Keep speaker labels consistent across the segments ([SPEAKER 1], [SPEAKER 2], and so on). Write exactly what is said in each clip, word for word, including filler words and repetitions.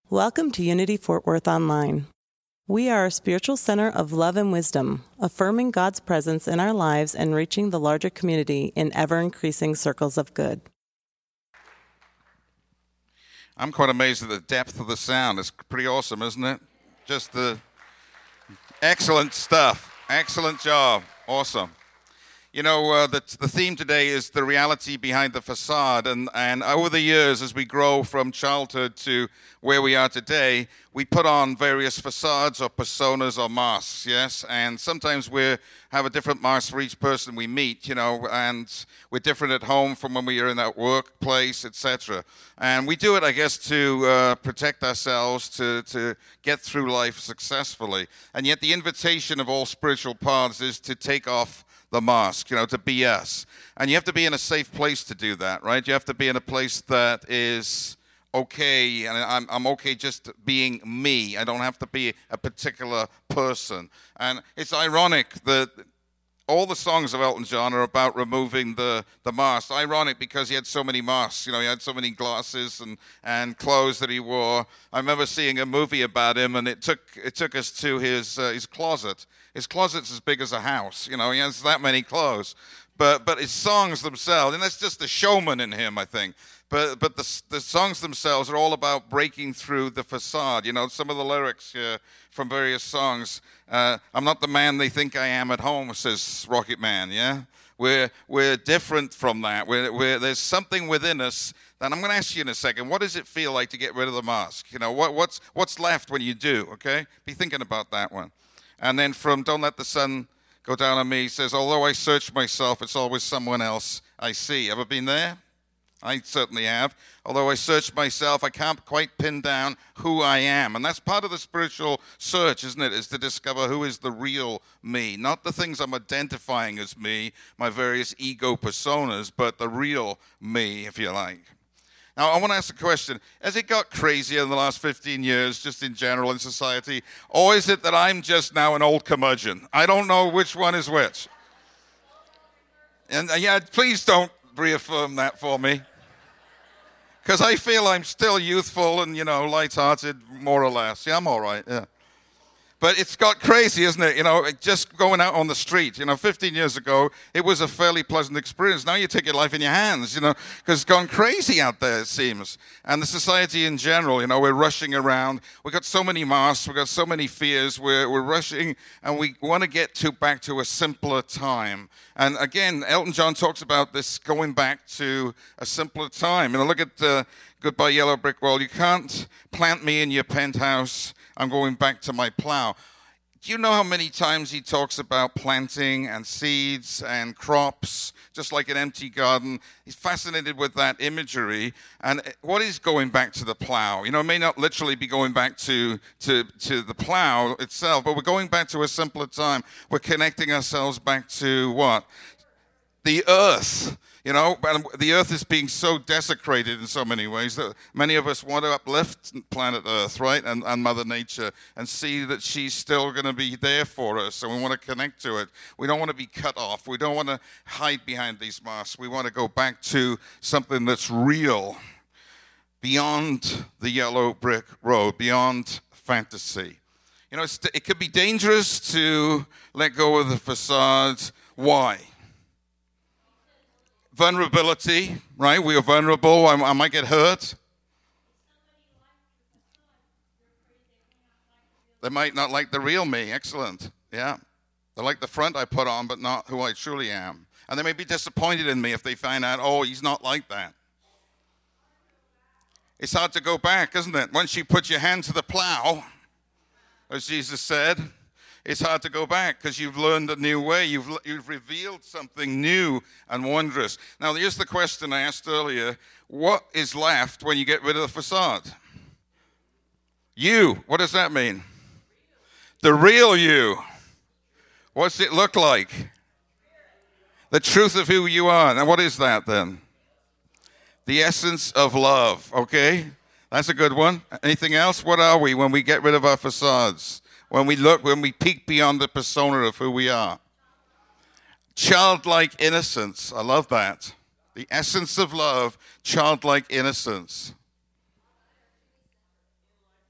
[SPEAKER 1] Welcome to Unity Fort Worth Online. We are a spiritual center of love and wisdom, affirming God's presence in our lives and reaching the larger community in ever-increasing circles of good.
[SPEAKER 2] I'm quite amazed at the depth of the sound. It's pretty awesome, isn't it? Just the excellent stuff. Excellent job. Awesome. You know, uh, the, the theme today is the reality behind the facade. And, and over the years, as we grow from childhood to where we are today, we put on various facades or personas or masks, yes? And sometimes we have a different mask for each person we meet, you know, and we're different at home from when we are in that workplace, et cetera. And we do it, I guess, to uh, protect ourselves, to, to get through life successfully. And yet the invitation of all spiritual paths is to take off the mask, you know, to be us. And you have to be in a safe place to do that, right? You have to be in a place that is okay, and I'm, I'm okay just being me. I don't have to be a particular person. And it's ironic that all the songs of Elton John are about removing the, the mask. Ironic because he had so many masks. You know, he had so many glasses and, and clothes that he wore. I remember seeing a movie about him, and it took it took us to his uh, his closet. His closet's as big as a house. You know, he has that many clothes. But but his songs themselves, and that's just the showman in him, I think. But but the the songs themselves are all about breaking through the facade. You know, some of the lyrics uh, from various songs. Uh, I'm not the man they think I am at home, says Rocket Man. Yeah, we're we're different from that. We're, we're there's something within us. And I'm going to ask you in a second, what does it feel like to get rid of the mask? You know, what what's what's left when you do? Okay, be thinking about that one. And then from Don't Let the Sun Go Down on Me, he says, although I search myself, it's always someone else I see. Ever been there? I certainly have. Although I search myself, I can't quite pin down who I am. And that's part of the spiritual search, isn't it? Is to discover who is the real me. Not the things I'm identifying as me, my various ego personas, but the real me, if you like. Now, I want to ask a question. Has it got crazier in the last fifteen years, just in general in society? Or is it that I'm just now an old curmudgeon? I don't know which one is which. And uh, yeah, please don't reaffirm that for me. Because I feel I'm still youthful and, you know, lighthearted, more or less. Yeah, I'm all right, yeah. But it's got crazy, isn't it? You know, just going out on the street. You know, fifteen years ago, it was a fairly pleasant experience. Now you take your life in your hands, you know, because it's gone crazy out there, it seems. And the society in general, you know, we're rushing around. We've got so many masks. We've got so many fears. We're, we're rushing, and we want to get to back to a simpler time. And again, Elton John talks about this going back to a simpler time. You know, look at uh, Goodbye Yellow Brick Road. You can't plant me in your penthouse. I'm going back to my plow. Do you know how many times he talks about planting and seeds and crops, just like an empty garden? He's fascinated with that imagery. And what is going back to the plow? You know, it may not literally be going back to, to, to the plow itself, but we're going back to a simpler time. We're connecting ourselves back to what? The earth. You know, the earth is being so desecrated in so many ways that many of us want to uplift planet Earth, right, and, and Mother Nature, and see that she's still going to be there for us, and we want to connect to it. We don't want to be cut off. We don't want to hide behind these masks. We want to go back to something that's real, beyond the yellow brick road, beyond fantasy. You know, it's, it could be dangerous to let go of the facade. Why? Vulnerability, right? We are vulnerable. I, I might get hurt. They might not like the real me. Excellent. Yeah. They like the front I put on, but not who I truly am. And they may be disappointed in me if they find out, oh, he's not like that. It's hard to go back, isn't it? Once you put your hand to the plow, as Jesus said, it's hard to go back because you've learned a new way. You've you've revealed something new and wondrous. Now, here's the question I asked earlier. What is left when you get rid of the facade? You. What does that mean? The real you. What's it look like? The truth of who you are. Now, what is that then? The essence of love. Okay? That's a good one. Anything else? What are we when we get rid of our facades? When we look, when we peek beyond the persona of who we are. Childlike innocence. I love that. The essence of love, childlike innocence.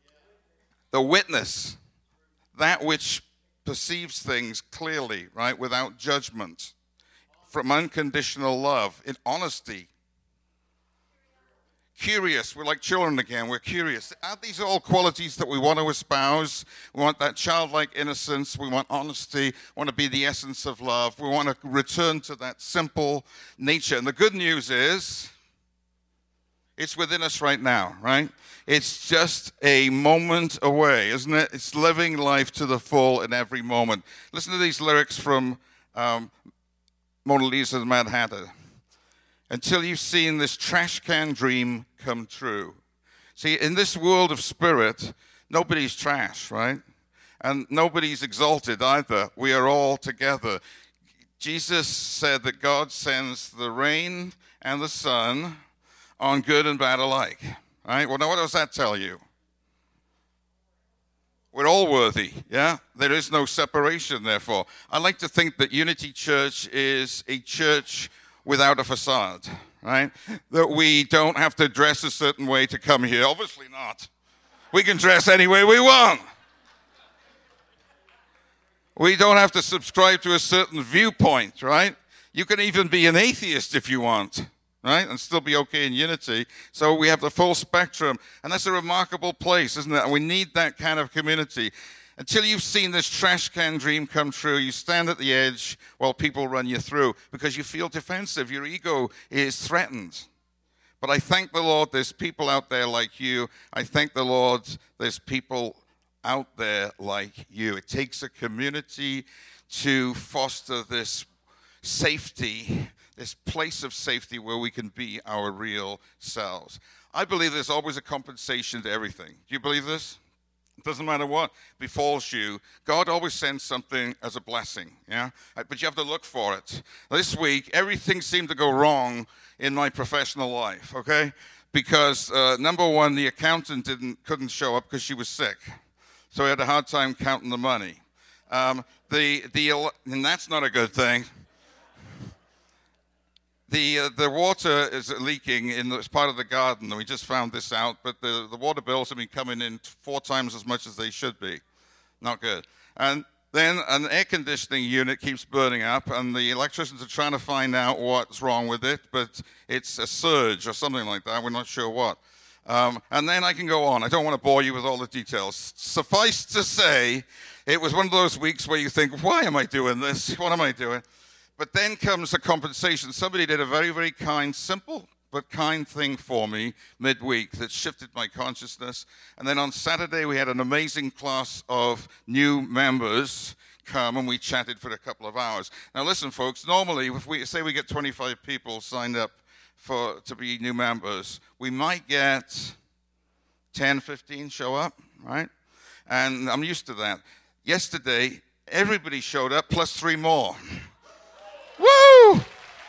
[SPEAKER 2] the witness, that which perceives things clearly, right, without judgment, from unconditional love, in honesty. Curious, we're like children again, we're curious. Aren't these all qualities that we want to espouse? We want that childlike innocence, we want honesty, we want to be the essence of love, we want to return to that simple nature. And the good news is, it's within us right now, right? It's just a moment away, isn't it? It's living life to the full in every moment. Listen to these lyrics from um, Mona Lisa's Mad Hatter. Until you've seen this trash can dream come true. See, in this world of spirit, nobody's trash, right? And nobody's exalted either. We are all together. Jesus said that God sends the rain and the sun on good and bad alike, right? Well, now what does that tell you? We're all worthy, yeah? There is no separation, therefore. I like to think that Unity Church is a church without a facade, right? That we don't have to dress a certain way to come here. Obviously not. We can dress any way we want. We don't have to subscribe to a certain viewpoint, right? You can even be an atheist if you want, right? And still be okay in Unity. So we have the full spectrum. And that's a remarkable place, isn't it? And we need that kind of community. Until you've seen this trash can dream come true, you stand at the edge while people run you through because you feel defensive. Your ego is threatened. But I thank the Lord there's people out there like you. I thank the Lord there's people out there like you. It takes a community to foster this safety, this place of safety where we can be our real selves. I believe there's always a compensation to everything. Do you believe this? It doesn't matter what befalls you. God always sends something as a blessing, yeah? But you have to look for it. This week, everything seemed to go wrong in my professional life, okay? Because, uh, number one, the accountant didn't couldn't show up because she was sick. So I had a hard time counting the money. Um, the the And that's not a good thing. The uh, the water is leaking in the, it's part of the garden, and we just found this out, but the, the water bills have been coming in four times as much as they should be. Not good. And then an air conditioning unit keeps burning up, and the electricians are trying to find out what's wrong with it, but it's a surge or something like that. We're not sure what. Um, and then I can go on. I don't want to bore you with all the details. Suffice to say, it was one of those weeks where you think, why am I doing this? What am I doing? But then comes the compensation. Somebody did a very, very kind, simple but kind thing for me midweek that shifted my consciousness. And then on Saturday, we had an amazing class of new members come, and we chatted for a couple of hours. Now, listen, folks, normally, if we say we get twenty-five people signed up for to be new members, we might get ten, fifteen show up, right? And I'm used to that. Yesterday, everybody showed up, plus three more. Woo!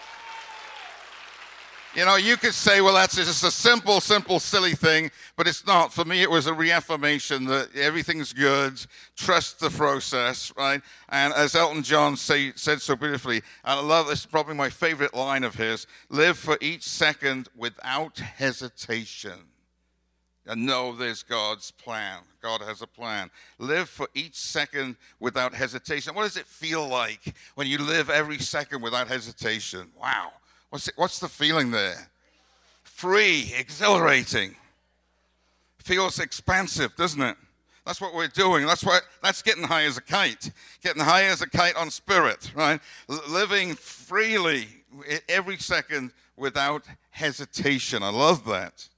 [SPEAKER 2] You know, you could say, well, that's just a simple, simple, silly thing, but it's not. For me, it was a reaffirmation that everything's good, trust the process, right? And as Elton John say, said so beautifully, and I love this, probably my favorite line of his, live for each second without hesitation. And know there's God's plan. God has a plan. Live for each second without hesitation. What does it feel like when you live every second without hesitation? Wow. What's it, what's the feeling there? Free, exhilarating. Feels expansive, doesn't it? That's what we're doing. That's what. That's getting high as a kite. Getting high as a kite on spirit, right? L- living freely every second without hesitation. I love that.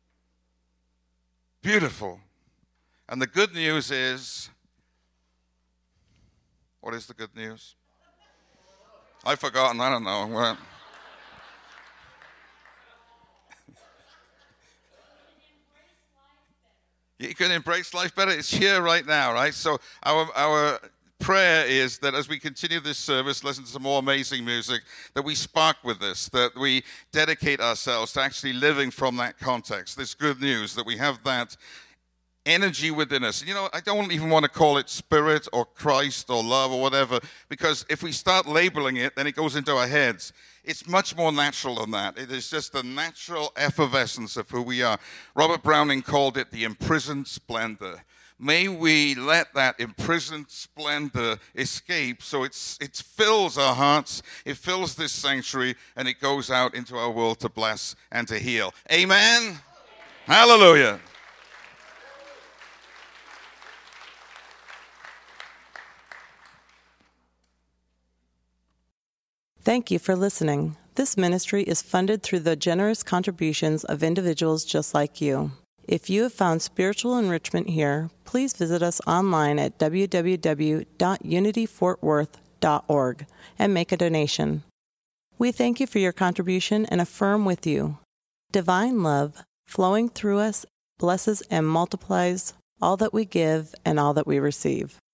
[SPEAKER 2] Beautiful. And the good news is, what is the good news? I've forgotten, I don't know. You can embrace life better. It's here right now, right? So our our prayer is that as we continue this service, listen to some more amazing music, that we spark with this, that we dedicate ourselves to actually living from that context, this good news, that we have that energy within us. You know, I don't even want to call it spirit or Christ or love or whatever, because if we start labeling it, then it goes into our heads. It's much more natural than that. It is just the natural effervescence of who we are. Robert Browning called it the imprisoned splendor. May we let that imprisoned splendor escape so it's, it fills our hearts, it fills this sanctuary, and it goes out into our world to bless and to heal. Amen? Hallelujah.
[SPEAKER 1] Thank you for listening. This ministry is funded through the generous contributions of individuals just like you. If you have found spiritual enrichment here, please visit us online at w w w dot unity fort worth dot org and make a donation. We thank you for your contribution and affirm with you. Divine love flowing through us blesses and multiplies all that we give and all that we receive.